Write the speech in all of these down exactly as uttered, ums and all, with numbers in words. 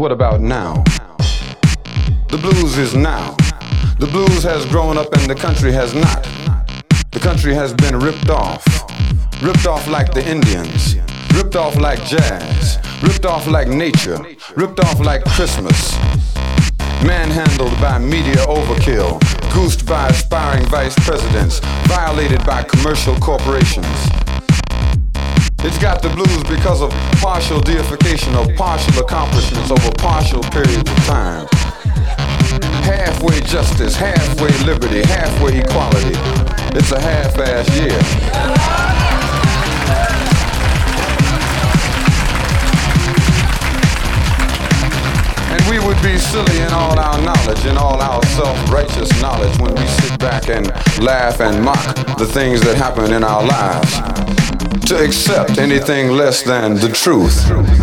what about now? The blues is now. The blues has grown up and the country has not. The country has been ripped off. Ripped off like the Indians. Ripped off like jazz. Ripped off like nature. Ripped off like Christmas. Manhandled by media overkill. Goosed by aspiring vice presidents. Violated by commercial corporations. It's got the blues because of partial deification of partial accomplishments over partial periods of time. Halfway justice, halfway liberty, halfway equality. It's a half-ass year. And we would be silly in all our knowledge, in all our self-righteous knowledge when we sit back and laugh and mock the things that happen in our lives. To accept anything less than the truth.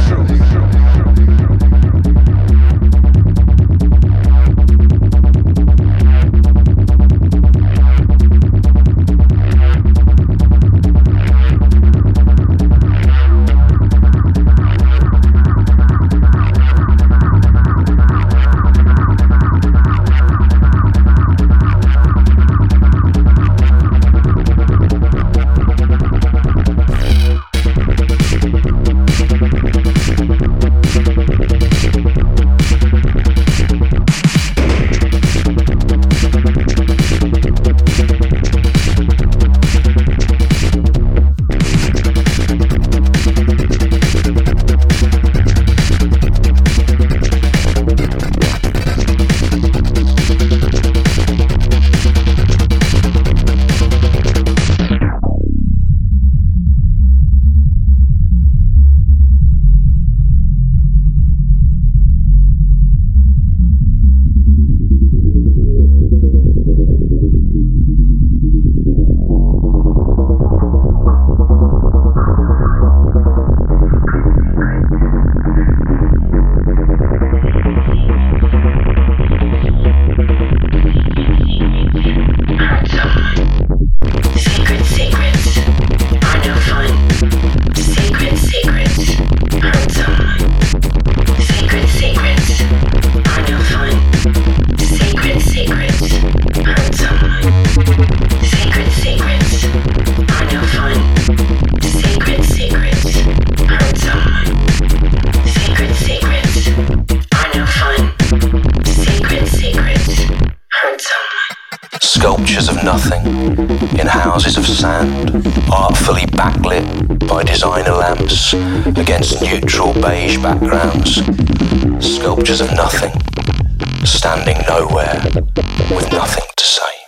Sculptures of nothing in houses of sand, artfully backlit by designer lamps against neutral beige backgrounds. Sculptures of nothing, standing nowhere with nothing to say.